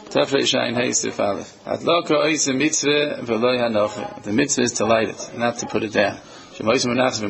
Tafrei Shayin Heisif Aleph. Adlaka Oisa Mitzvah V'loi Hanocha. The mitzvah is to light it, not to put it down. If it was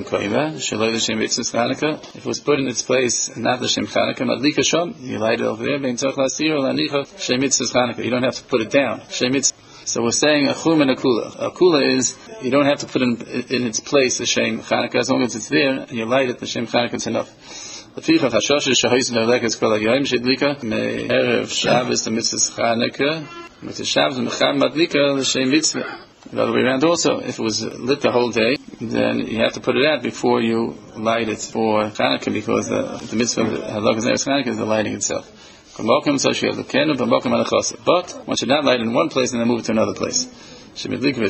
put in its place, not L'Shem Chanukah, Madlika Shom, you light it over there, Bein Tzach Lasir, L'Anicha, Shem Mitzvah Chanukah. You don't have to put it down. Shem Mitzvah. So we're saying a chum and a kula. A kula is, you don't have to put in its place the Shem Chanukah, as long as it's there, and you light it, the Shem Chanukah is enough. Lefichach Hashoshes Shahois V'Lekes Kol HaYoyim Shedlika, Me'erev Shabbos the Mitzvah Chanukah, Mitzvah Shabbos Mecham Madlika L'Shem Mitzvah. The other way around also, if it was lit the whole day, then you have to put it out before you light it for Chanukah, because the mitzvah of Halakas Neres Chanukah is the lighting itself. But one should not light in one place and then move it to another place. And here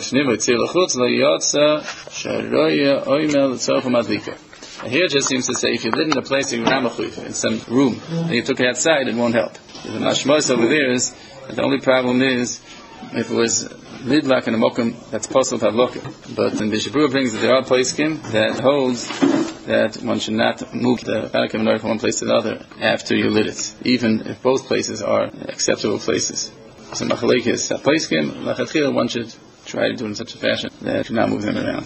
it just seems to say, if you lit in a place in some room, and you took it outside, it won't help. The mashmos over there is, the only problem is, if it was lidlak in a mokum, that's possible to have lokum. But in the Shabura brings that there are placekim that holds that one should not move the Chanukah menorah from one place to the other after you lit it, even if both places are acceptable places. So machalekes placekim, lachatchila, one should try to do it in such a fashion that you should not move them around.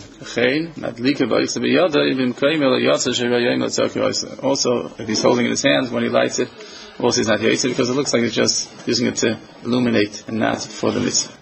Also, if he's holding it in his hands when he lights it, also he's not yaitse, because it looks like he's just using it to illuminate and not for the mitzvah.